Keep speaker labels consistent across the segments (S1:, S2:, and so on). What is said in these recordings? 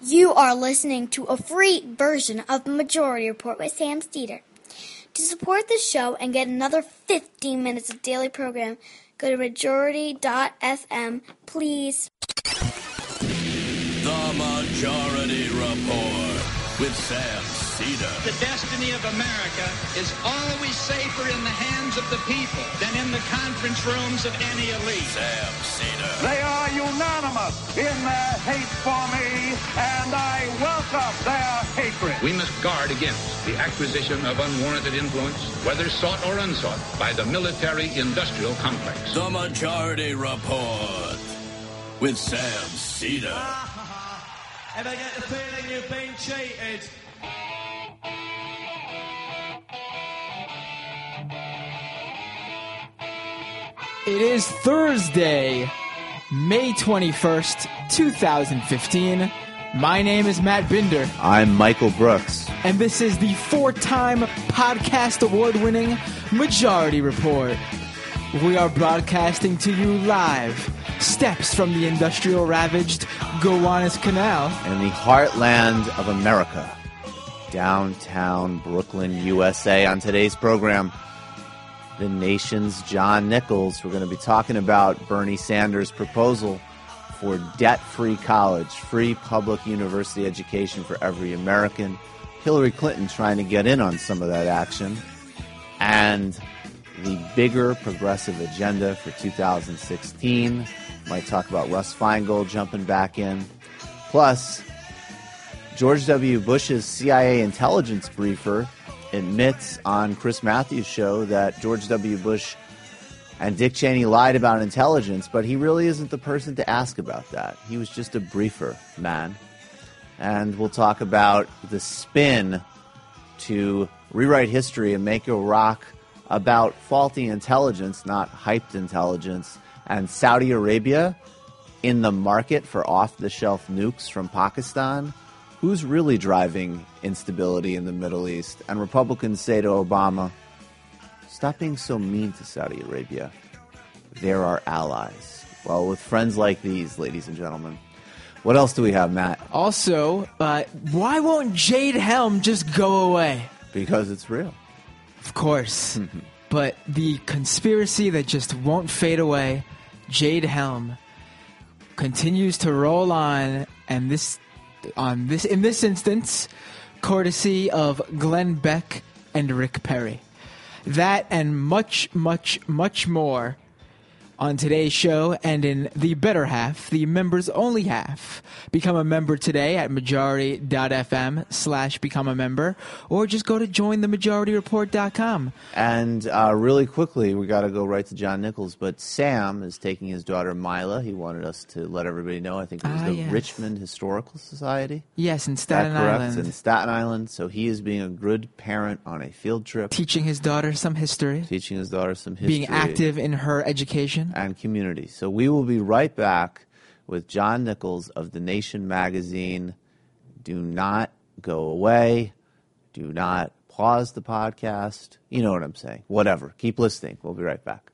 S1: You are listening to a free version of the Majority Report with Sam Steeder. To support the show and get another 15 minutes of daily program, go to majority.fm, please.
S2: The Majority Report with Sam Steeder.
S3: The destiny of America is always safer in the hands of the people than in the conference rooms of any elite.
S2: Sam Steeder.
S4: They are unanimous in their hate for me, and I welcome their hatred.
S5: We must guard against the acquisition of unwarranted influence, whether sought or unsought, by the military-industrial complex.
S2: The Majority Report with Sam Steeder.
S6: If I get the feeling you've been cheated.
S7: It is Thursday, May 21st, 2015. My name is Matt Binder.
S8: I'm Michael Brooks.
S7: And this is the 4-time podcast award-winning Majority Report. We are broadcasting to you live, steps from the industrial-ravaged Gowanus Canal.
S8: In the heartland of America, downtown Brooklyn, USA. On today's program, the nation's John Nichols. We're going to be talking about Bernie Sanders' proposal for debt-free college, free public university education for every American. Hillary Clinton trying to get in on some of that action. And the bigger progressive agenda for 2016. Might talk about Russ Feingold jumping back in. Plus, George W. Bush's CIA intelligence briefer admits on Chris Matthews' show that George W. Bush and Dick Cheney lied about intelligence, but he really isn't the person to ask about that. He was just a briefer, man. And we'll talk about the spin to rewrite history and make Iraq about faulty intelligence, not hyped intelligence, and Saudi Arabia in the market for off-the-shelf nukes from Pakistan. Who's really driving instability in the Middle East? And Republicans say to Obama, stop being so mean to Saudi Arabia. They're our allies. Well, with friends like these, ladies and gentlemen. What else do we have, Matt?
S7: Also, why won't Jade Helm just go away?
S8: Because it's real.
S7: Of course. But the conspiracy that just won't fade away, Jade Helm, continues to roll on, and in this instance, courtesy of Glenn Beck and Rick Perry. That and much, much, much more on today's show, and in the better half, the members only half. Become a member today at majority.fm/become a member, or just go to jointhemajorityreport.com.
S8: And really quickly, we got to go right to John Nichols, but Sam is taking his daughter Mila. He wanted us to let everybody know. I think it was the Richmond Historical Society.
S7: Yes, in Staten Island.
S8: In Staten Island. So he is being a good parent on a field trip.
S7: Teaching his daughter some history.
S8: Being
S7: active in her education.
S8: And community. So we will be right back with John Nichols of The Nation magazine. Do not go away. Do not pause the podcast. You know what I'm saying. Whatever. Keep listening. We'll be right back.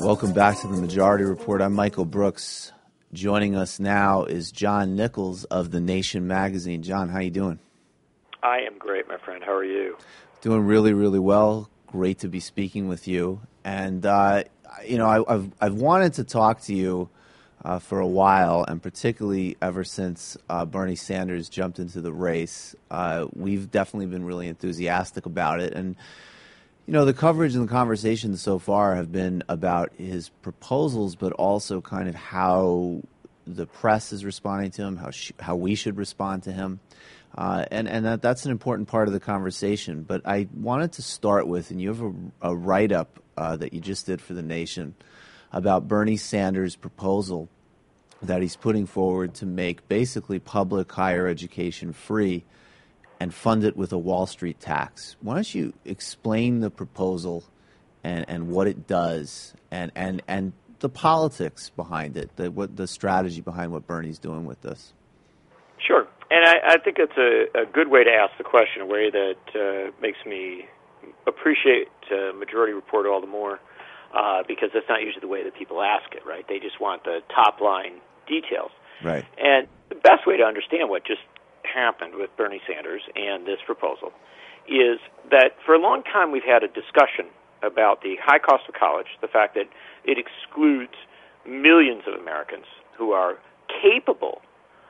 S8: Welcome back to the Majority Report. I'm Michael Brooks. Joining us now is John Nichols of The Nation magazine. John, how you doing?
S9: I am great, my friend. How are you?
S8: Doing really, really well. Great to be speaking with you. And I've wanted to talk to you for a while, and particularly ever since Bernie Sanders jumped into the race. We've definitely been really enthusiastic about it. And the coverage and the conversations so far have been about his proposals, but also kind of how the press is responding to him, how we should respond to him. And that's an important part of the conversation. But I wanted to start with, and you have a write-up that you just did for The Nation about Bernie Sanders' proposal that he's putting forward to make basically public higher education free and fund it with a Wall Street tax. Why don't you explain the proposal and what it does and the politics behind it, the strategy behind what Bernie's doing with this?
S9: Sure. And I think it's a good way to ask the question, a way that makes me appreciate Majority Report all the more, because that's not usually the way that people ask it, right? They just want the top-line details.
S8: Right.
S9: And the best way to understand what just happened with Bernie Sanders and this proposal is that for a long time we've had a discussion about the high cost of college, the fact that it excludes millions of Americans who are capable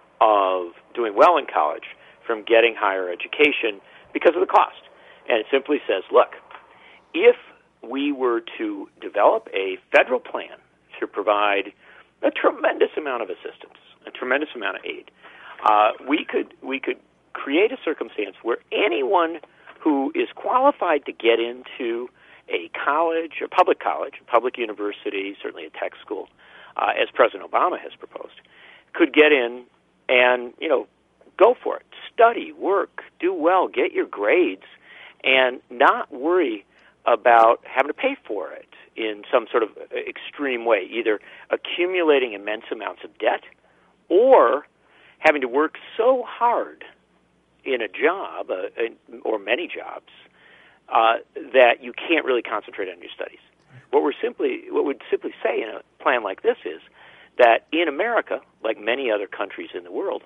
S9: of doing well in college from getting higher education because of the cost. And it simply says, look, if we were to develop a federal plan to provide a tremendous amount of assistance, a tremendous amount of aid, we could create a circumstance where anyone who is qualified to get into a college, a public university, certainly a tech school, as President Obama has proposed, could get in and, go for it. Study, work, do well, get your grades, and not worry about having to pay for it in some sort of extreme way, either accumulating immense amounts of debt or having to work so hard in a job, or many jobs, that you can't really concentrate on your studies. What we'd simply say in a plan like this is that in America, like many other countries in the world,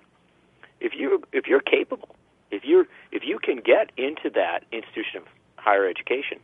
S9: if you're capable, if you can get into that institution of higher education,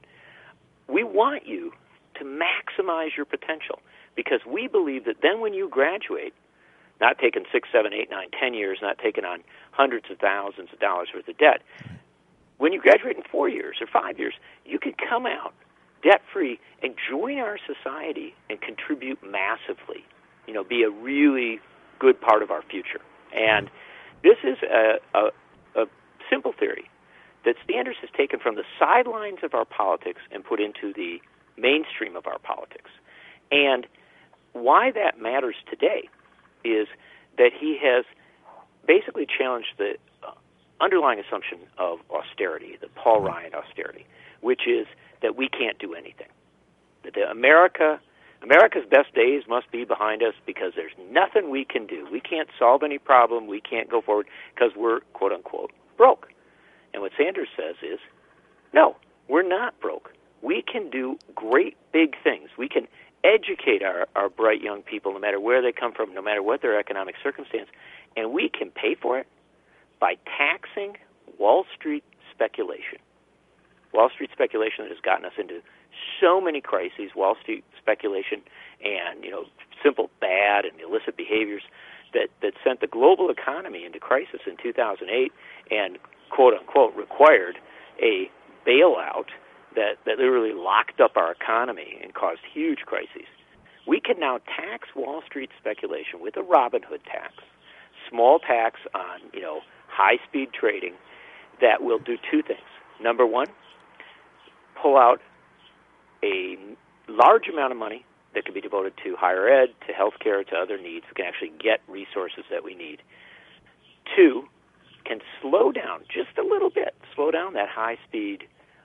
S9: we want you to maximize your potential, because we believe that then when you graduate, not taking 6, 7, 8, 9, 10 years, not taking on hundreds of thousands of dollars worth of debt, when you graduate in 4 years or 5 years, you can come out debt-free and join our society and contribute massively, be a really good part of our future. And this is a simple theory that Sanders has taken from the sidelines of our politics and put into the mainstream of our politics. And why that matters today is that he has basically challenged the underlying assumption of austerity, the Paul Ryan austerity, which is that we can't do anything. That America's best days must be behind us because there's nothing we can do. We can't solve any problem. We can't go forward because we're, quote unquote, broke. And what Sanders says is, no, we're not broke. We can do great big things. We can educate our bright young people no matter where they come from, no matter what their economic circumstance, and we can pay for it by taxing Wall Street speculation. Wall Street speculation that has gotten us into so many crises, Wall Street speculation and, simple bad and illicit behaviors that sent the global economy into crisis in 2008 and, quote unquote, required a bailout that literally locked up our economy and caused huge crises. We can now tax Wall Street speculation with a Robin Hood tax, small tax on, high-speed trading that will do two things. Number one, pull out a large amount of money that can be devoted to higher ed, to healthcare, to other needs. We can actually get resources that we need. Two, can slow down just a little bit, slow down that high-speed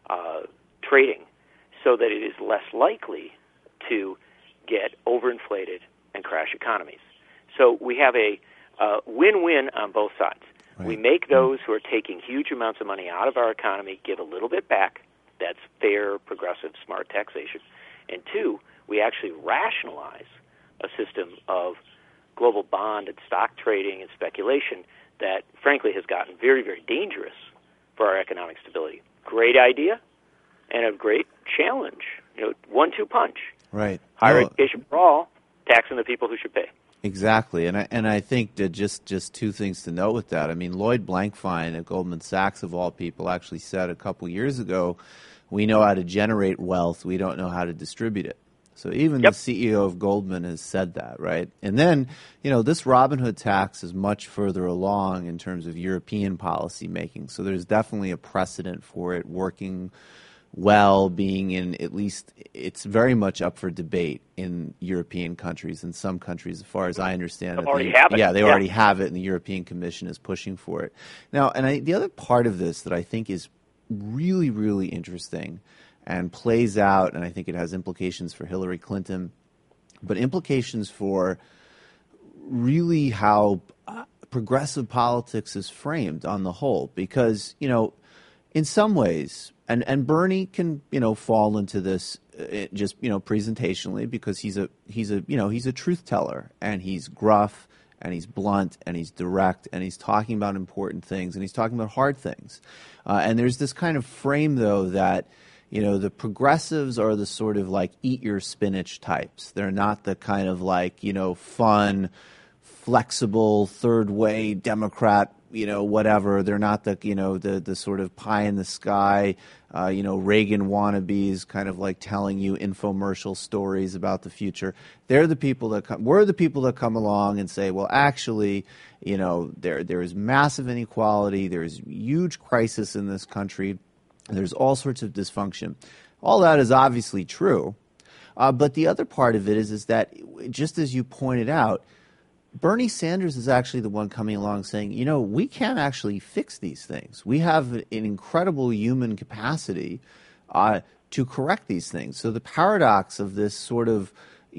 S9: trading so that it is less likely to get overinflated and crash economies. So we have a win-win on both sides. Right. We make those who are taking huge amounts of money out of our economy give a little bit back. That's fair, progressive, smart taxation. And two, we actually rationalize a system of global bond and stock trading and speculation that, frankly, has gotten very, very dangerous for our economic stability. Great idea and a great challenge. 1-2 punch.
S8: Right.
S9: Higher education for all, taxing the people who should pay.
S8: Exactly, and I think that just two things to note with that. I mean, Lloyd Blankfein at Goldman Sachs, of all people, actually said a couple years ago, we know how to generate wealth, we don't know how to distribute it. So even the CEO of Goldman has said that, right? And then, this Robinhood tax is much further along in terms of European policy making. So there's definitely a precedent for it working well, being in, at least it's very much up for debate in European countries. In some countries, as far as I understand it, they already have it, and the European Commission is pushing for it. Now, and the other part of this that I think is really, really interesting and plays out, and I think it has implications for Hillary Clinton, but implications for really how progressive politics is framed on the whole. Because, in some ways, and Bernie can, fall into this just, presentationally, because he's a truth teller, and he's gruff, and he's blunt, and he's direct, and he's talking about important things, and he's talking about hard things. And there's this kind of frame, though, that the progressives are the sort of like eat your spinach types. They're not the kind of like, fun, flexible, third way Democrat, whatever. They're not the, the sort of pie in the sky, Reagan wannabes, kind of like telling you infomercial stories about the future. We're the people that come along and say, well, actually, there is massive inequality. There's huge crisis in this country. There's all sorts of dysfunction. All that is obviously true. But the other part of it is that, just as you pointed out, Bernie Sanders is actually the one coming along saying, we can actually fix these things. We have an incredible human capacity to correct these things. So the paradox of this sort of,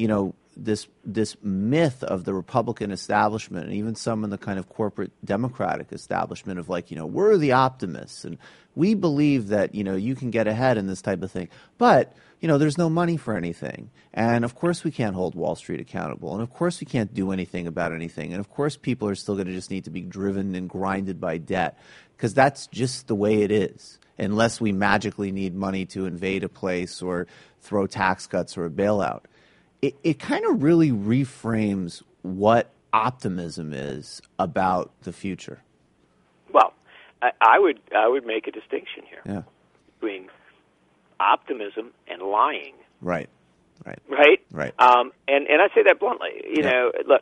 S8: this myth of the Republican establishment, and even some in the kind of corporate Democratic establishment of like, we're the optimists, and we believe that, you can get ahead in this type of thing. But, there's no money for anything. And of course we can't hold Wall Street accountable. And of course we can't do anything about anything. And of course people are still going to just need to be driven and grinded by debt, because that's just the way it is, unless we magically need money to invade a place or throw tax cuts or a bailout. It kind of really reframes what optimism is about the future.
S9: Well, I would make a distinction here between optimism and lying.
S8: Right.
S9: And I say that bluntly. Look,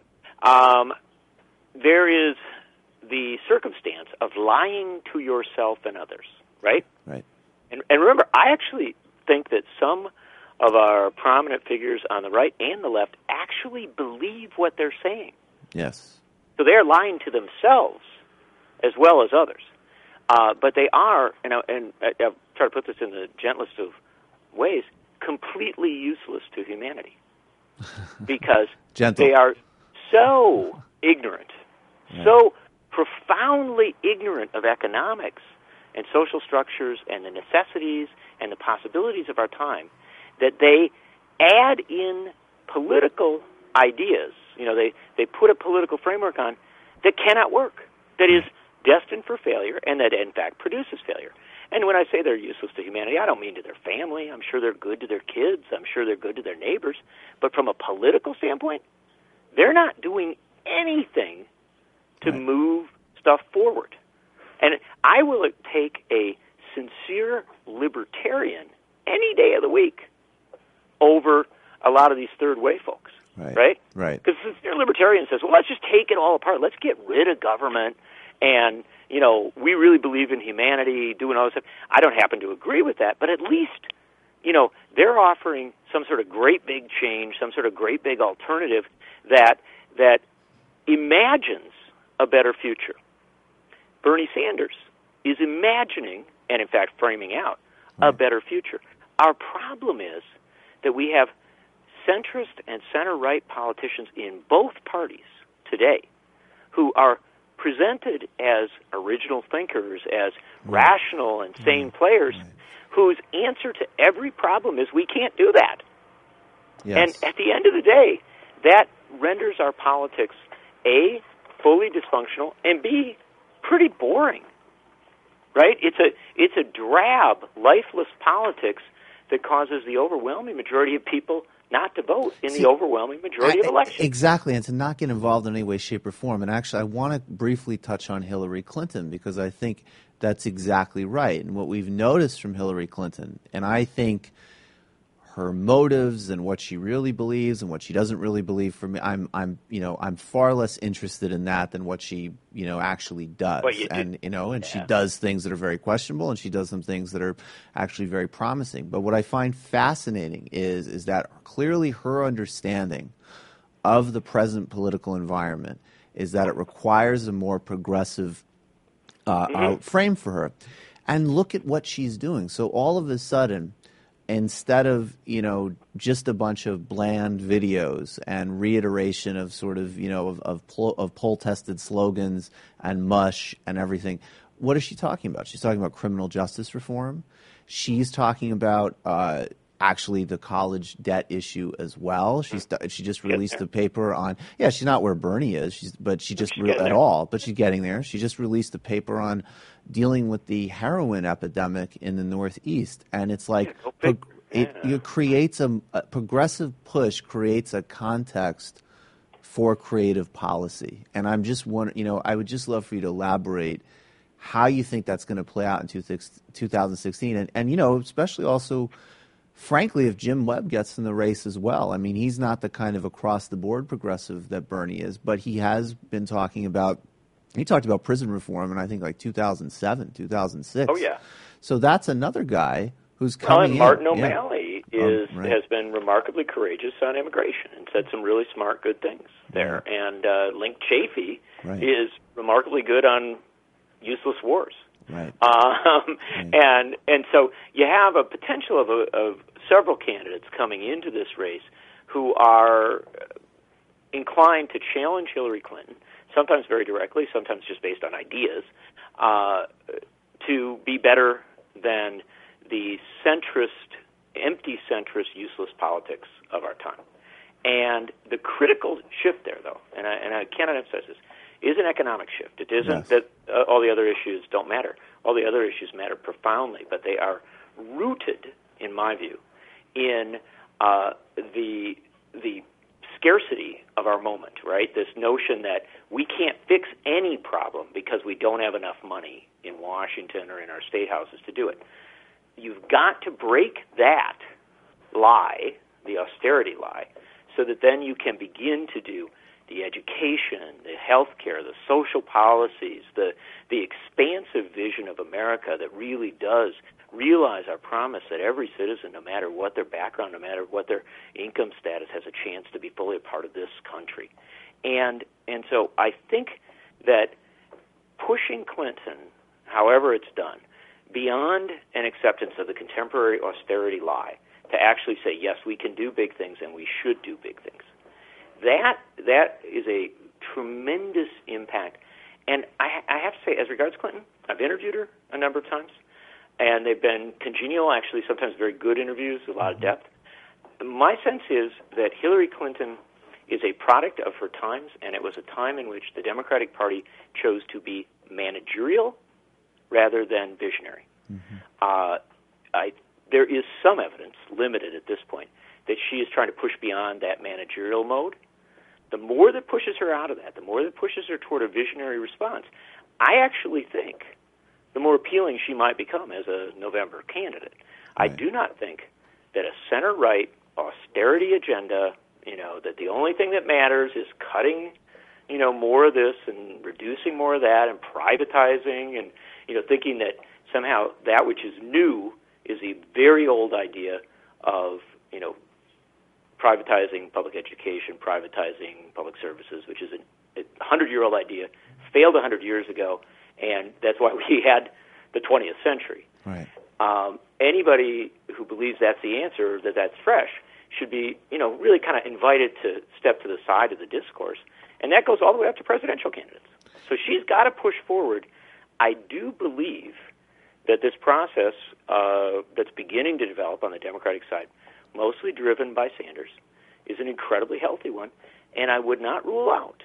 S9: there is the circumstance of lying to yourself and others, right?
S8: Right.
S9: And remember, I actually think that some of our prominent figures on the right and the left actually believe what they're saying.
S8: Yes.
S9: So they're lying to themselves as well as others. But they are, and I'll try to put this in the gentlest of ways, completely useless to humanity. Because they are so ignorant, so profoundly ignorant of economics and social structures and the necessities and the possibilities of our time, that they add in political ideas, they put a political framework on that cannot work, that is destined for failure, and that in fact produces failure. And when I say they're useless to humanity, I don't mean to their family. I'm sure they're good to their kids. I'm sure they're good to their neighbors. But from a political standpoint, they're not doing anything to move stuff forward. And I will take a sincere libertarian any day of the week over a lot of these third-way folks, right? Because the sincere libertarian says, well, let's just take it all apart. Let's get rid of government, and, we really believe in humanity, doing all this stuff. I don't happen to agree with that, but at least, they're offering some sort of great big change, some sort of great big alternative that imagines a better future. Bernie Sanders is imagining, and in fact framing out, a better future. Our problem is that we have centrist and center-right politicians in both parties today who are presented as original thinkers, as rational and sane players, whose answer to every problem is we can't do that.
S8: Yes.
S9: And at the end of the day, that renders our politics, A, fully dysfunctional, and B, pretty boring. Right? It's a drab, lifeless politics that causes the overwhelming majority of people not to vote in the overwhelming majority of elections.
S8: Exactly, and to not get involved in any way, shape, or form. And actually, I want to briefly touch on Hillary Clinton because I think that's exactly right. And what we've noticed from Hillary Clinton, and I think her motives and what she really believes and what she doesn't really believe, for me, I'm far less interested in that than what she actually does. She does things that are very questionable, and she does some things that are actually very promising. But what I find fascinating is that clearly her understanding of the present political environment is that it requires a more progressive frame for her. And look at what she's doing. So all of a sudden, instead of just a bunch of bland videos and reiteration of sort of of poll tested slogans and mush and everything, what is she talking about? She's talking about criminal justice reform. She's talking about actually the college debt issue as well. She just released a paper on she's not where Bernie is, but she's getting there. She just released a paper on dealing with the heroin epidemic in the Northeast, and it's like it creates a progressive push creates a context for creative policy. And I'm just I would just love for you to elaborate how you think that's going to play out in 2016, and especially also, frankly, if Jim Webb gets in the race as well. I mean, he's not the kind of across-the-board progressive that Bernie is, but he has been talking about – he talked about prison reform in, I think, like 2007, 2006.
S9: Oh, yeah.
S8: So that's another guy who's coming in.
S9: Martin O'Malley has been remarkably courageous on immigration and said some really smart, good things there. Yeah. And Link Chafee is remarkably good on useless wars.
S8: Right.
S9: And so you have a potential of several candidates coming into this race who are inclined to challenge Hillary Clinton, sometimes very directly, sometimes just based on ideas, to be better than the empty centrist, useless politics of our time. And the critical shift there, though, and I cannot emphasize this, is an economic shift. It isn't that all the other issues don't matter. All the other issues matter profoundly, but they are rooted, in my view, in the scarcity of our moment, right? This notion that we can't fix any problem because we don't have enough money in Washington or in our state houses to do it. You've got to break that lie, the austerity lie, so that then you can begin to do the education, the health care, the social policies, the expansive vision of America that really does realize our promise that every citizen, no matter what their background, no matter what their income status, has a chance to be fully a part of this country. And so I think that pushing Clinton, however it's done, beyond an acceptance of the contemporary austerity lie, to actually say, yes, we can do big things and we should do big things, that is a tremendous impact. And I have to say, as regards Clinton, I've interviewed her a number of times, and they've been congenial, actually sometimes very good interviews, a lot of depth. My sense is that Hillary Clinton is a product of her times, and it was a time in which the Democratic Party chose to be managerial rather than visionary. Mm-hmm. There is some evidence, limited at this point, that she is trying to push beyond that managerial mode. The more that pushes her out of that, the more that pushes her toward a visionary response, I actually think the more appealing she might become as a November candidate. Right. I do not think that a center-right austerity agenda, that the only thing that matters is cutting, more of this and reducing more of that and privatizing and, thinking that somehow that which is new is a very old idea of, privatizing public education, privatizing public services, which is a 100-year-old idea, failed 100 years ago, and that's why we had the 20th century.
S8: Right.
S9: Anybody who believes that's the answer, that's fresh, should be, really kind of invited to step to the side of the discourse, and that goes all the way up to presidential candidates. So she's got to push forward. I do believe that this process that's beginning to develop on the Democratic side, mostly driven by Sanders, is an incredibly healthy one, and I would not rule out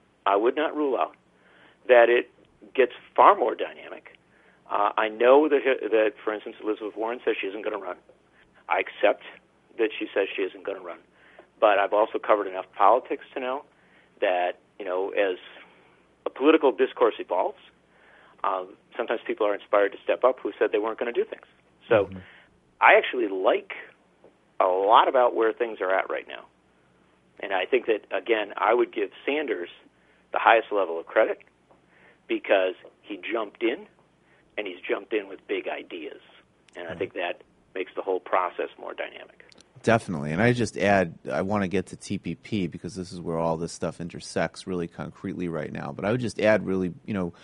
S9: that it gets far more dynamic. I know that, for instance, Elizabeth Warren says she isn't going to run. I accept that she says she isn't going to run. But I've also covered enough politics to know that, as a political discourse evolves, sometimes people are inspired to step up who said they weren't going to do things. So I actually like a lot about where things are at right now. And I think that, again, I would give Sanders the highest level of credit because he jumped in, and he's jumped in with big ideas. And I think that makes the whole process more dynamic.
S8: Definitely. And I just add, I want to get to TPP because this is where all this stuff intersects really concretely right now. But I would just add really,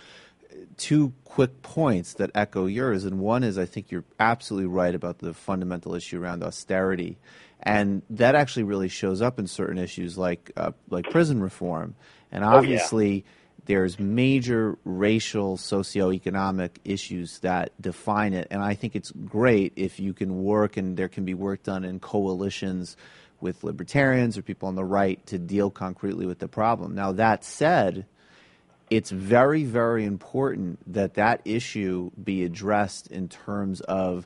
S8: two quick points that echo yours. And one is I think you're absolutely right about the fundamental issue around austerity. And that actually really shows up in certain issues like prison reform. And obviously there's major racial, socioeconomic issues that define it. And I think it's great if you can work and there can be work done in coalitions with libertarians or people on the right to deal concretely with the problem. Now, that said, it's very, very important that that issue be addressed in terms of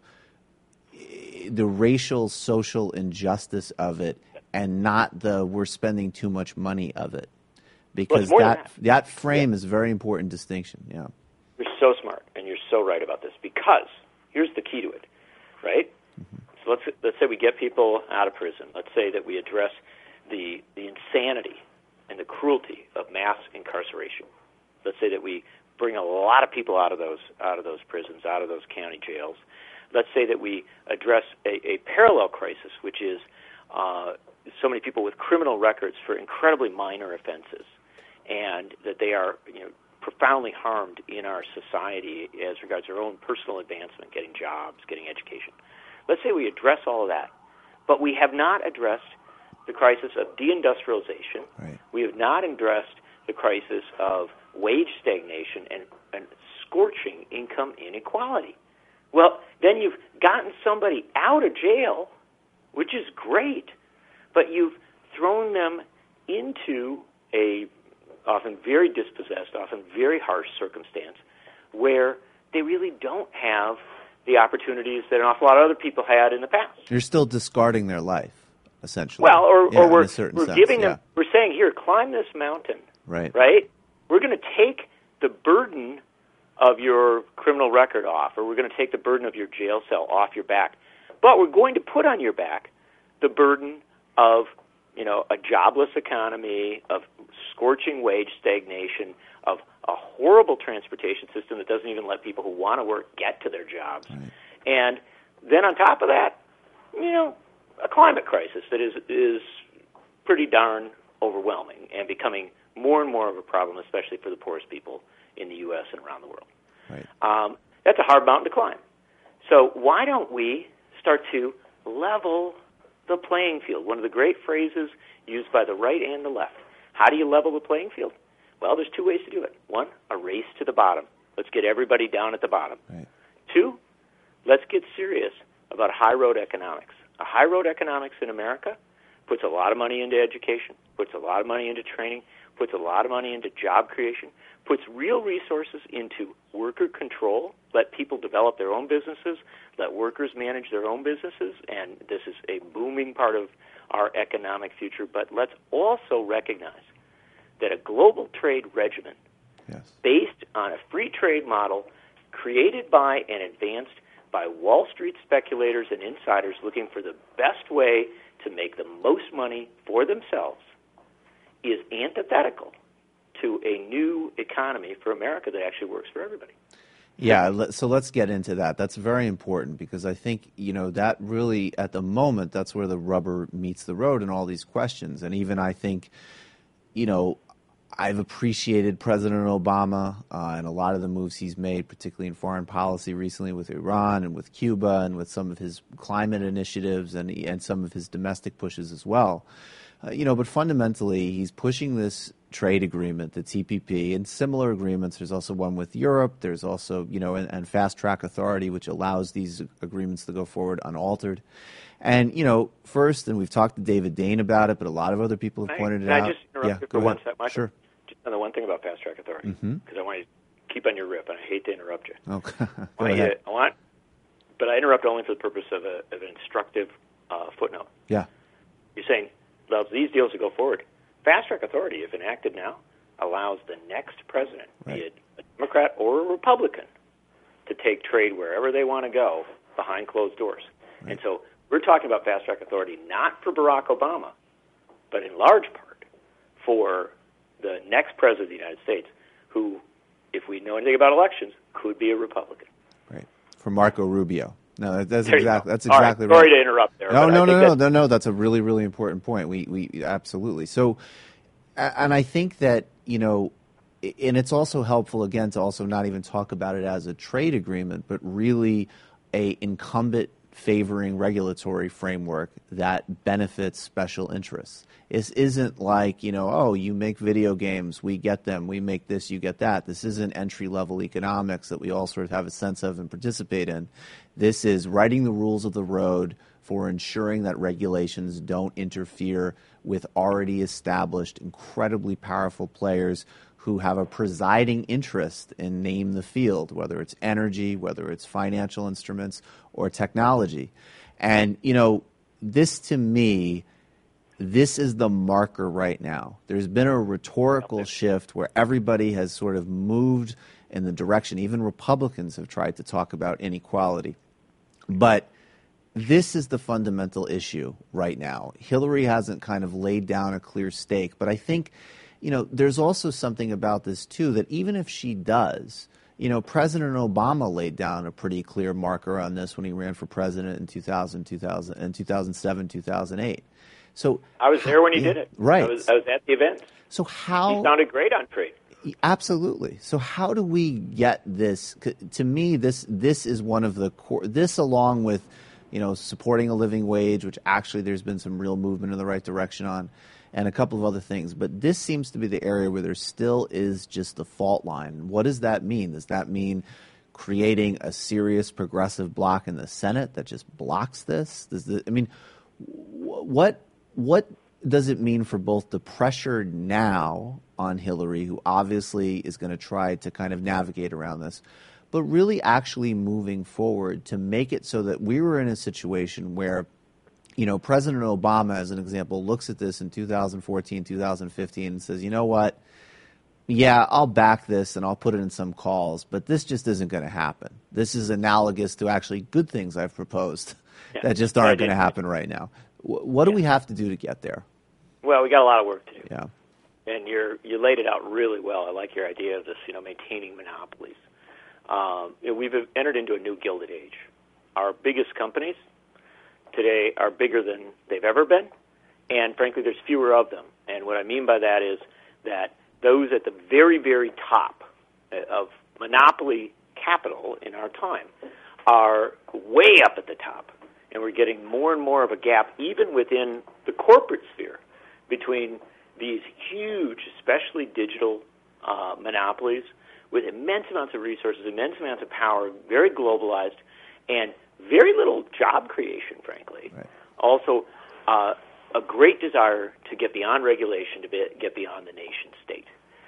S8: the racial, social injustice of it and not the we're spending too much money of it. Because that frame is a very important distinction. Yeah,
S9: you're so smart, and you're so right about this. Because here's the key to it, right? So let's say we get people out of prison. Let's say that we address the insanity and the cruelty of mass incarceration. Let's say that we bring a lot of people out of those prisons, out of those county jails. Let's say that we address a parallel crisis, which is so many people with criminal records for incredibly minor offenses, and that they are profoundly harmed in our society as regards their own personal advancement, getting jobs, getting education. Let's say we address all of that, but we have not addressed the crisis of deindustrialization.
S8: Right.
S9: We have not addressed the crisis of wage stagnation and scorching income inequality. Well, then you've gotten somebody out of jail, which is great, but you've thrown them into a often very dispossessed, often very harsh circumstance where they really don't have the opportunities that an awful lot of other people had in the past.
S8: You're still discarding their life, essentially.
S9: Well, or we're giving them,
S8: yeah.
S9: We're saying, here, climb this mountain,
S8: right?
S9: We're going to take the burden of your criminal record off, or we're going to take the burden of your jail cell off your back, but we're going to put on your back the burden of a jobless economy, of scorching wage stagnation, of a horrible transportation system that doesn't even let people who want to work get to their jobs.
S8: Right.
S9: And then on top of that, a climate crisis that is pretty darn overwhelming and becoming more and more of a problem, especially for the poorest people in the U.S. and around the world.
S8: Right.
S9: That's a hard mountain to climb. So why don't we start to level the playing field? One of the great phrases used by the right and the left. How do you level the playing field? Well, there's two ways to do it. One, a race to the bottom. Let's get everybody down at the bottom.
S8: Right.
S9: Two, let's get serious about high road economics. A high road economics in America puts a lot of money into education, puts a lot of money into training, puts a lot of money into job creation, puts real resources into worker control, let people develop their own businesses, let workers manage their own businesses, and this is a booming part of our economic future. But let's also recognize that a global trade regimen based on a free trade model created by and advanced by Wall Street speculators and insiders looking for the best way to make the most money for themselves is antithetical to a new economy for America that actually works for everybody.
S8: Yeah, so let's get into that. That's very important because I think, that really, at the moment, that's where the rubber meets the road in all these questions. And even I think, I've appreciated President Obama and a lot of the moves he's made, particularly in foreign policy recently with Iran and with Cuba and with some of his climate initiatives and some of his domestic pushes as well. But fundamentally, he's pushing this trade agreement, the TPP, and similar agreements. There's also one with Europe. There's also, and Fast Track Authority, which allows these agreements to go forward unaltered. And, first, and we've talked to David Dane about it, but a lot of other people have pointed it out.
S9: Can I just interrupt you for one second, Michael?
S8: Sure.
S9: Just on the one thing about Fast Track Authority, because I want you to keep on your rip, and I hate to interrupt you.
S8: Okay.
S9: But I interrupt only for the purpose of an instructive footnote.
S8: Yeah.
S9: You're saying, allows these deals to go forward. Fast Track Authority, if enacted now, allows the next president, be it a Democrat or a Republican, to take trade wherever they want to go behind closed doors. Right. And so we're talking about Fast Track Authority not for Barack Obama, but in large part for the next president of the United States, who, if we know anything about elections, could be a Republican.
S8: Right. For Marco Rubio. No, that's
S9: there
S8: exactly right.
S9: Sorry to interrupt there.
S8: No. That's a really, really important point. We absolutely. So, and I think that, and it's also helpful, again, to also not even talk about it as a trade agreement, but really a incumbent favoring regulatory framework that benefits special interests. This isn't like, you make video games, we get them, we make this, you get that. This isn't entry-level economics that we all sort of have a sense of and participate in. This is writing the rules of the road for ensuring that regulations don't interfere with already established, incredibly powerful players who have a presiding interest in name the field, whether it's energy, whether it's financial instruments, or technology. And, this to me, this is the marker right now. There's been a rhetorical shift where everybody has sort of moved in the direction, even Republicans have tried to talk about inequality. But this is the fundamental issue right now. Hillary hasn't kind of laid down a clear stake, but I think there's also something about this, too, that even if she does, President Obama laid down a pretty clear marker on this when he ran for president in 2007, 2008. So
S9: I was there when he did it.
S8: Right.
S9: I was at the event.
S8: So how...
S9: He sounded great on trade.
S8: Absolutely. So how do we get this? To me, this is one of the core... This, along with, supporting a living wage, which actually there's been some real movement in the right direction on, and a couple of other things. But this seems to be the area where there still is just the fault line. What does that mean? Does that mean creating a serious progressive bloc in the Senate that just blocks this? What does it mean for both the pressure now on Hillary, who obviously is going to try to kind of navigate around this, but really actually moving forward to make it so that we were in a situation where President Obama, as an example, looks at this in 2014, 2015 and says, you know what, yeah, I'll back this and I'll put it in some calls, but this just isn't going to happen. This is analogous to actually good things I've proposed that just aren't going to happen right now. What do we have to do to get there?
S9: Well, we got a lot of work to do.
S8: Yeah.
S9: And you laid it out really well. I like your idea of this, maintaining monopolies. We've entered into a new Gilded Age. Our biggest companies today are bigger than they've ever been, and frankly, there's fewer of them. And what I mean by that is that those at the very, very top of monopoly capital in our time are way up at the top, and we're getting more and more of a gap, even within the corporate sphere, between these huge, especially digital monopolies with immense amounts of resources, immense amounts of power, very globalized, and very little job creation, frankly.
S8: Right.
S9: Also, a great desire to get beyond regulation, to get beyond the nation state.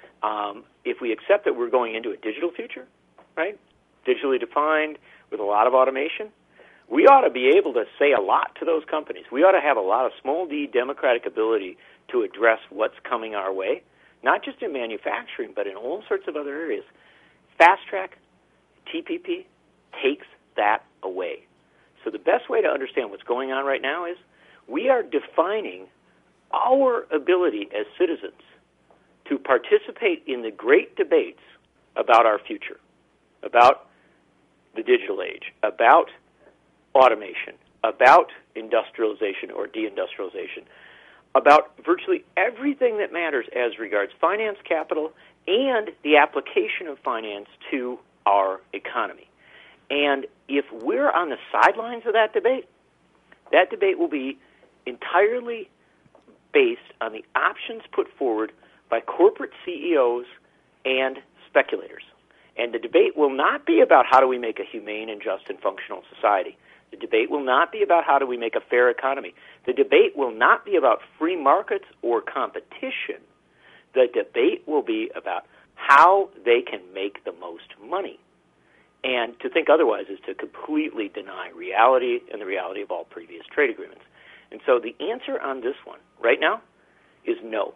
S9: If we accept that we're going into a digital future, right, digitally defined with a lot of automation, we ought to be able to say a lot to those companies. We ought to have a lot of small d democratic ability to address what's coming our way, not just in manufacturing, but in all sorts of other areas. Fast Track, TPP, takes that away. So the best way to understand what's going on right now is we are defining our ability as citizens to participate in the great debates about our future, about the digital age, about automation, about industrialization or deindustrialization, about virtually everything that matters as regards finance, capital, and the application of finance to our economy. And if we're on the sidelines of that debate will be entirely based on the options put forward by corporate CEOs and speculators. And the debate will not be about how do we make a humane and just and functional society. The debate will not be about how do we make a fair economy. The debate will not be about free markets or competition. The debate will be about how they can make the most money. And to think otherwise is to completely deny reality and the reality of all previous trade agreements. And so the answer on this one right now is no.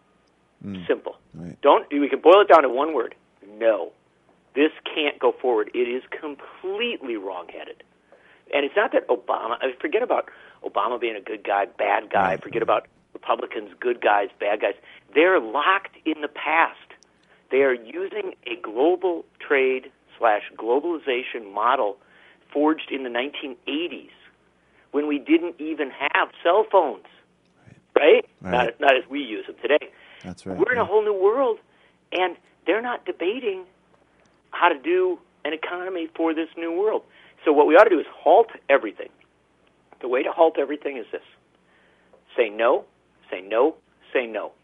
S9: Simple.
S8: Right.
S9: We can boil it down to one word: no. This can't go forward. It is completely wrong-headed. And it's not that forget about Obama being a good guy, bad guy. Forget about Republicans, good guys, bad guys. They're locked in the past. They are using a global trade / globalization model forged in the 1980s when we didn't even have cell phones, right? Not as we use them today.
S8: That's right.
S9: We're in a whole new world, and they're not debating how to do an economy for this new world. So what we ought to do is halt everything. The way to halt everything is this: say no, say no, say no.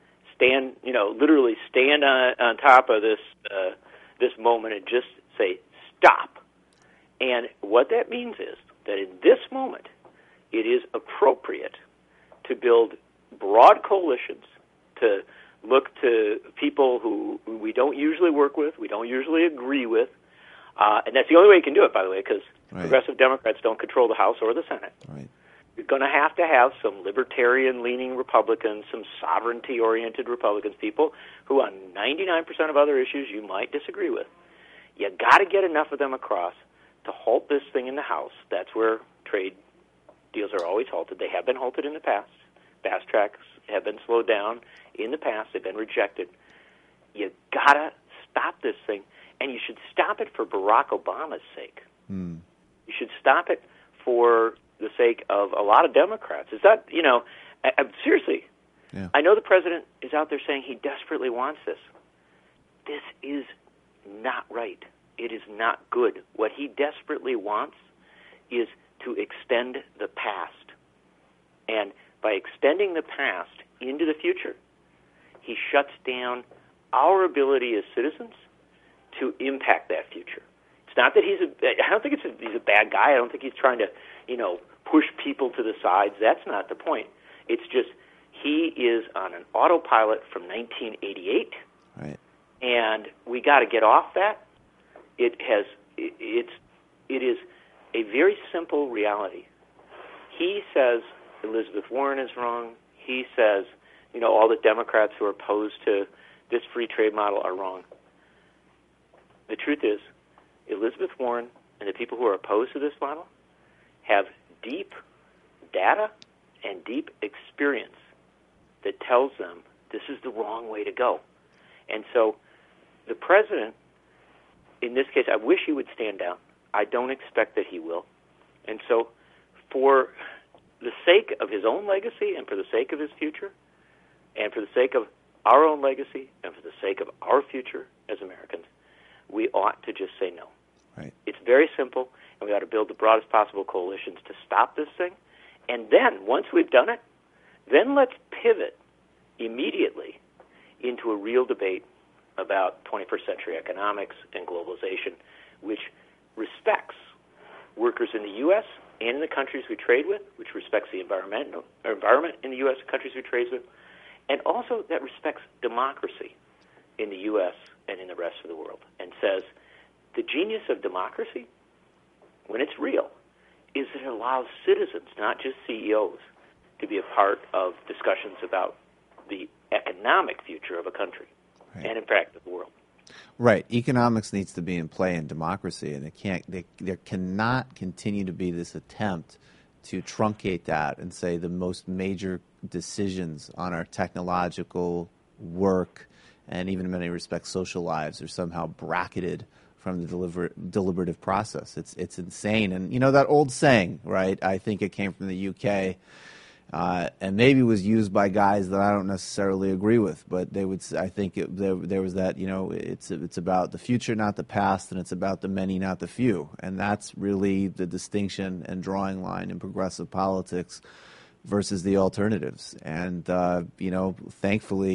S9: Literally stand on top of this moment and just say stop. And what that means is that in this moment, it is appropriate to build broad coalitions, to look to people who we don't usually work with, we don't usually agree with, and that's the only way you can do it, by the way, because progressive Democrats don't control the House or the Senate.
S8: Right.
S9: You're going to have some libertarian-leaning Republicans, some sovereignty-oriented Republicans, people who on 99% of other issues you might disagree with. You got to get enough of them across to halt this thing in the House. That's where trade deals are always halted. They have been halted in the past. Fast tracks have been slowed down in the past. They've been rejected. You got to stop this thing, and you should stop it for Barack Obama's sake. You should stop it for the sake of a lot of Democrats. Is that, seriously, I know the president is out there saying he desperately wants this. This is not right. It is not good. What he desperately wants is to extend the past. And by extending the past into the future, he shuts down our ability as citizens to impact that future. It's not that I don't think he's a bad guy. I don't think he's trying to, push people to the sides. That's not the point. It's just he is on an autopilot from 1988.
S8: Right.
S9: And we got to get off that. It is a very simple reality. He says Elizabeth Warren is wrong. He says, all the Democrats who are opposed to this free trade model are wrong. The truth is, Elizabeth Warren and the people who are opposed to this model have deep data and deep experience that tells them this is the wrong way to go. And so the president, in this case, I wish he would stand down. I don't expect that he will. And so for the sake of his own legacy and for the sake of his future and for the sake of our own legacy and for the sake of our future as Americans, we ought to just say no.
S8: Right.
S9: It's very simple, and we ought to build the broadest possible coalitions to stop this thing. And then, once we've done it, then let's pivot immediately into a real debate about 21st century economics and globalization, which respects workers in the U.S. and in the countries we trade with, which respects the environment in the U.S. and countries we trade with, and also that respects democracy in the U.S. and in the rest of the world, and says the genius of democracy, when it's real, is that it allows citizens, not just CEOs, to be a part of discussions about the economic future of a country and, in fact, of the world.
S8: Right. Economics needs to be in play in democracy, and there cannot continue to be this attempt to truncate that and say the most major decisions on our technological work and even in many respects social lives are somehow bracketed from the deliberative process. It's insane. And that old saying, right? I think it came from the UK, and maybe was used by guys that I don't necessarily agree with, but they would. I think there was that. It's about the future, not the past, and it's about the many, not the few. And that's really the distinction and drawing line in progressive politics versus the alternatives. And thankfully,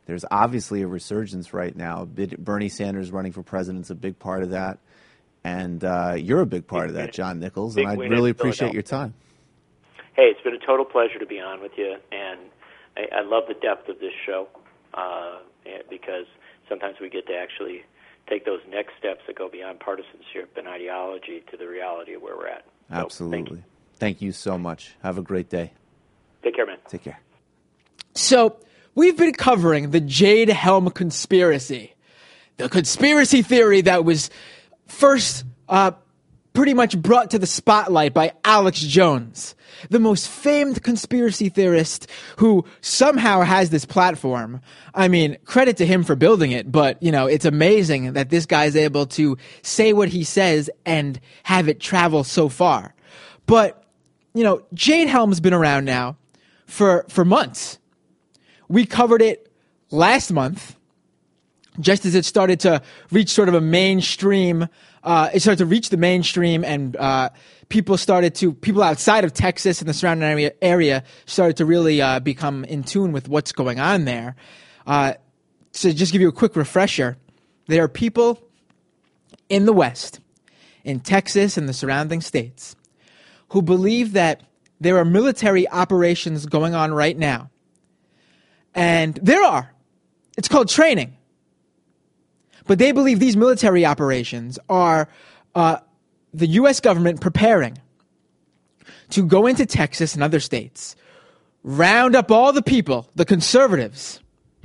S8: There's obviously a resurgence right now. Bernie Sanders running for president is a big part of that. And you're a big part of that, John Nichols, and I really appreciate your time.
S9: Hey, it's been a total pleasure to be on with you, and I love the depth of this show because sometimes we get to actually take those next steps that go beyond partisanship and ideology to the reality of where we're at. So,
S8: absolutely. Thank you so much. Have a great day.
S9: Take care, man.
S8: Take care.
S7: So we've been covering the Jade Helm conspiracy, the conspiracy theory that was first pretty much brought to the spotlight by Alex Jones, the most famed conspiracy theorist who somehow has this platform. I mean, credit to him for building it, but, it's amazing that this guy's able to say what he says and have it travel so far. But, Jade Helm's been around now for months. We covered it last month, just as it started to reach sort of a mainstream. It started to reach the mainstream, and people outside of Texas and the surrounding area started to really become in tune with what's going on there. So just give you a quick refresher, there are people in the West, in Texas and the surrounding states, who believe that there are military operations going on right now. And there are. It's called training. But they believe these military operations are the U.S. government preparing to go into Texas and other states, round up all the people, the conservatives,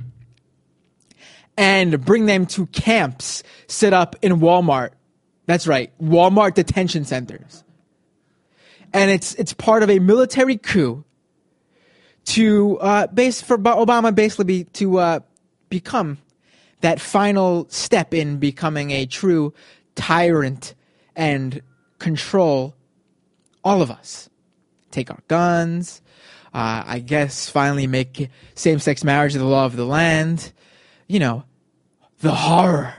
S7: and bring them to camps set up in Walmart. That's right, Walmart detention centers. And it's part of a military coup for Obama to become that final step in becoming a true tyrant and control all of us. Take our guns, I guess finally make same-sex marriage the law of the land. The horror.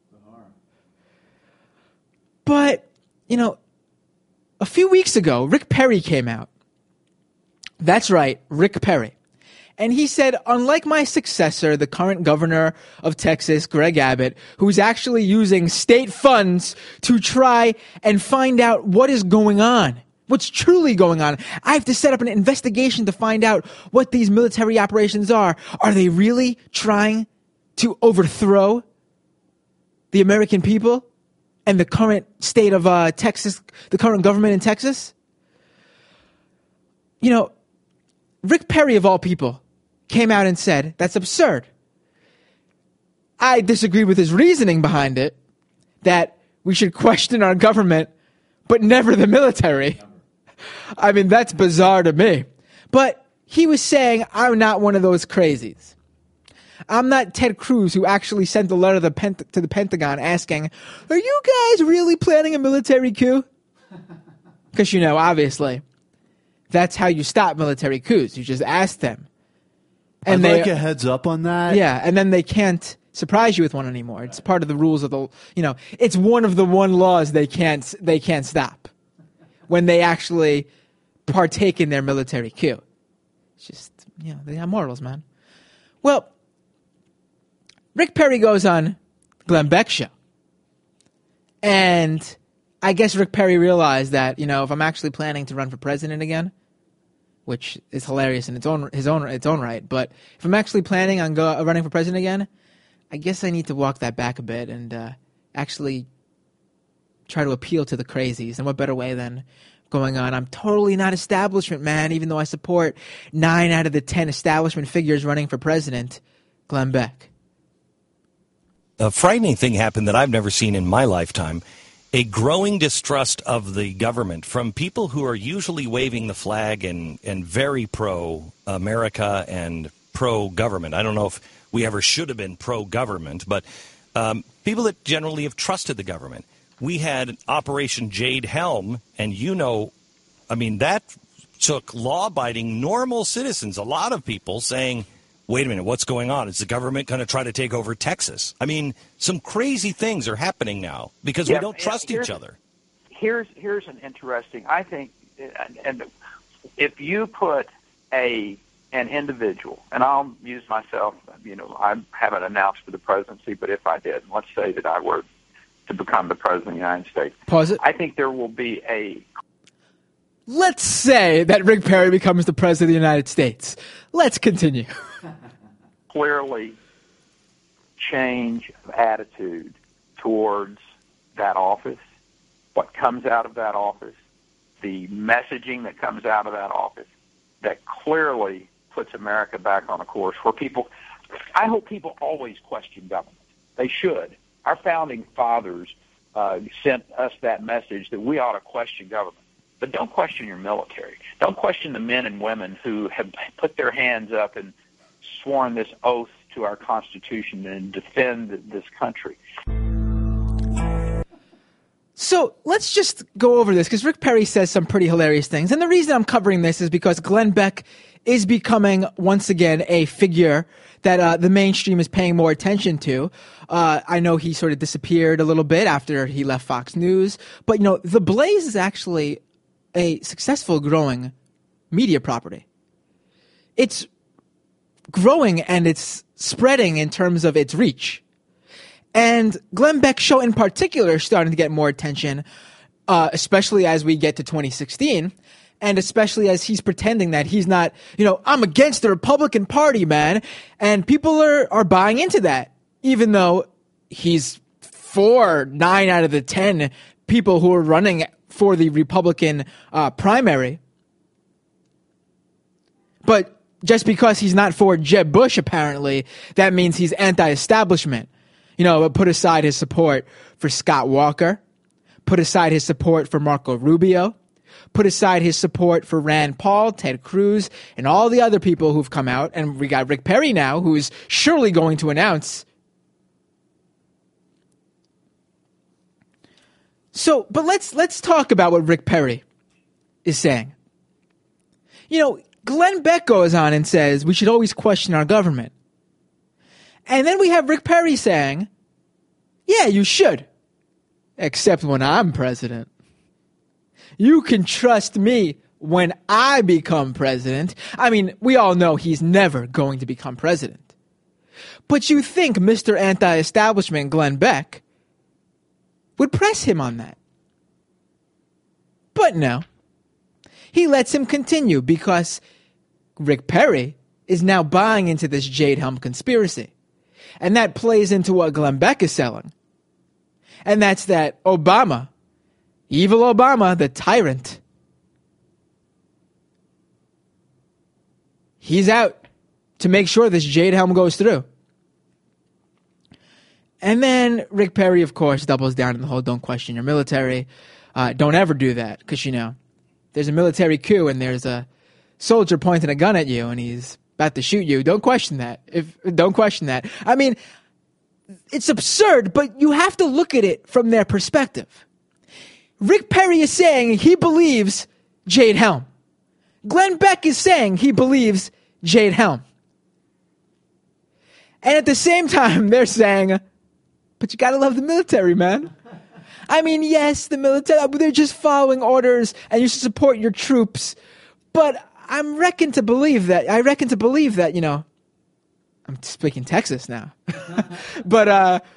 S7: But, a few weeks ago, Rick Perry came out. That's right, Rick Perry. And he said, unlike my successor, the current governor of Texas, Greg Abbott, who's actually using state funds to try and find out what is going on, what's truly going on. I have to set up an investigation to find out what these military operations are. Are they really trying to overthrow the American people and the current state of Texas, the current government in Texas? Rick Perry, of all people, came out and said, that's absurd. I disagree with his reasoning behind it, that we should question our government, but never the military. I mean, that's bizarre to me. But he was saying, I'm not one of those crazies. I'm not Ted Cruz, who actually sent a letter to the Pentagon asking, are you guys really planning a military coup? Because, obviously, that's how you stop military coups. You just ask them.
S10: And I'd like a heads up on that.
S7: Yeah, and then they can't surprise you with one anymore. It's part of the rules of the, it's one of the laws they can't stop when they actually partake in their military coup. It's just, they have morals, man. Well, Rick Perry goes on Glenn Beck's show. And I guess Rick Perry realized that, if I'm actually planning to run for president again, which is hilarious in its own right. But if I'm actually planning on running for president again, I guess I need to walk that back a bit and actually try to appeal to the crazies. And what better way than going on, I'm totally not establishment, man, even though I support 9 out of the 10 establishment figures running for president, Glenn Beck.
S11: A frightening thing happened that I've never seen in my lifetime. A growing distrust of the government from people who are usually waving the flag and very pro-America and pro-government. I don't know if we ever should have been pro-government, but people that generally have trusted the government. We had Operation Jade Helm, and that took law-abiding, normal citizens, a lot of people saying, wait a minute, what's going on? Is the government going to try to take over Texas? I mean, some crazy things are happening now because we don't trust each other.
S12: Here's an interesting, I think, and if you put an an individual, and I'll use myself, I haven't announced for the presidency, but if I did, let's say that I were to become the president of the United States.
S7: Pause it.
S12: I think there will be a...
S7: Let's say that Rick Perry becomes the president of the United States. Let's continue.
S12: Clearly change of attitude towards that office, what comes out of that office, the messaging that comes out of that office, that clearly puts America back on a course where people, I hope people always question government. They should. Our founding fathers sent us that message that we ought to question government. But don't question your military. Don't question the men and women who have put their hands up and sworn this oath to our Constitution and defend this country.
S7: So let's just go over this, because Rick Perry says some pretty hilarious things. And the reason I'm covering this is because Glenn Beck is becoming, once again, a figure that the mainstream is paying more attention to. I know he sort of disappeared a little bit after he left Fox News. But, The Blaze is actually a successful growing media property. It's growing and it's spreading in terms of its reach. And Glenn Beck's show in particular is starting to get more attention, especially as we get to 2016, and especially as he's pretending that he's not, I'm against the Republican Party, man. And people are buying into that, even though he's for 9 out of the 10 people who are running for the Republican primary. But just because he's not for Jeb Bush, apparently, that means he's anti-establishment. Put aside his support for Scott Walker, put aside his support for Marco Rubio, put aside his support for Rand Paul, Ted Cruz, and all the other people who've come out. And we got Rick Perry now, who is surely going to announce. So, but let's talk about what Rick Perry is saying. Glenn Beck goes on and says we should always question our government. And then we have Rick Perry saying, yeah, you should. Except when I'm president. You can trust me when I become president. I mean, we all know he's never going to become president. But you think Mr. Anti-Establishment Glenn Beck would press him on that. But no. He lets him continue because Rick Perry is now buying into this Jade Helm conspiracy. And that plays into what Glenn Beck is selling. And that's that Obama, evil Obama, the tyrant, he's out to make sure this Jade Helm goes through. And then Rick Perry, of course, doubles down on the whole don't question your military. Don't ever do that because, there's a military coup and there's a soldier pointing a gun at you and he's about to shoot you. Don't question that. Don't question that. I mean, it's absurd, but you have to look at it from their perspective. Rick Perry is saying he believes Jade Helm. Glenn Beck is saying he believes Jade Helm. And at the same time, they're saying, but you gotta love the military, man. I mean, yes, the military, they're just following orders and you should support your troops. But I reckon to believe that, I'm speaking Texas now. But,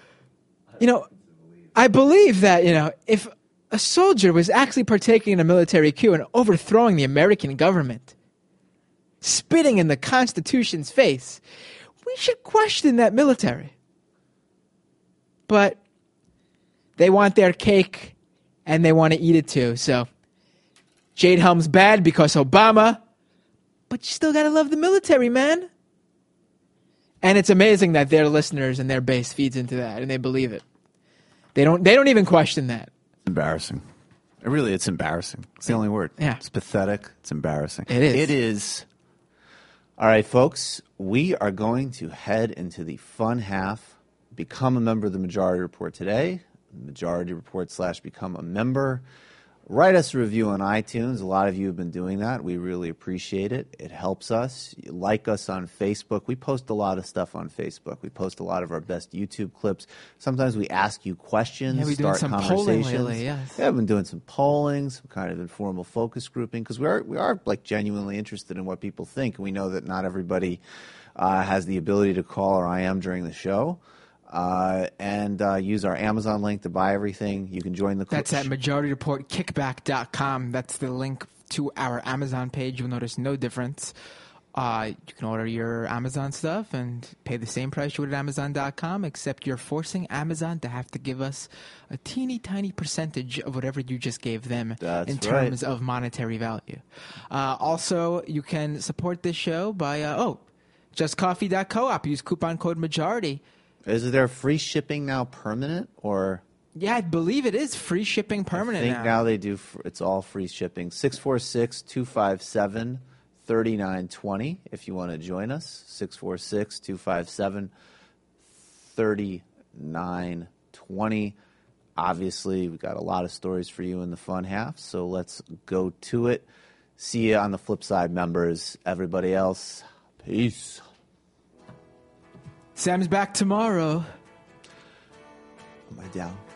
S7: I believe that, if a soldier was actually partaking in a military coup and overthrowing the American government, spitting in the Constitution's face, we should question that military. But they want their cake and they want to eat it too. So Jade Helm's bad because Obama, but you still got to love the military, man. And it's amazing that their listeners and their base feeds into that and they believe it. They don't even question that.
S10: Embarrassing. It's embarrassing. It's the only word.
S7: Yeah.
S10: It's pathetic. It's embarrassing.
S7: It is.
S10: It is.
S8: All right, folks, we are going to head into the fun half. Become a member of the Majority Report today. Majority Report / become a member. Write us a review on iTunes. A lot of you have been doing that. We really appreciate it. It helps us. Like us on Facebook. We post a lot of stuff on Facebook. We post a lot of our best YouTube clips. Sometimes we ask you questions,
S7: Yeah, we're doing
S8: start
S7: some polling
S8: conversations.
S7: lately, yes.
S8: Yeah, I've been doing some polling, some kind of informal focus grouping, because we are like genuinely interested in what people think. And we know that not everybody has the ability to call, or I am during the show. And use our Amazon link to buy everything. You can join the club.
S7: That's at MajorityReportKickback.com. That's the link to our Amazon page. You'll notice no difference. You can order your Amazon stuff and pay the same price you would at Amazon.com, except you're forcing Amazon to have to give us a teeny tiny percentage of whatever you just gave them in terms of monetary value. Also, you can support this show by, justcoffee.coop. Use coupon code MAJORITY.
S8: Is there free shipping now permanent, or?
S7: Yeah, I believe it is free shipping permanent
S8: I think now they do. It's all free shipping. 646-257-3920 if you want to join us. 646-257-3920. Obviously, we've got a lot of stories for you in the fun half, so let's go to it. See you on the flip side, members. Everybody else, peace.
S7: Sam's back tomorrow.
S8: Am I down?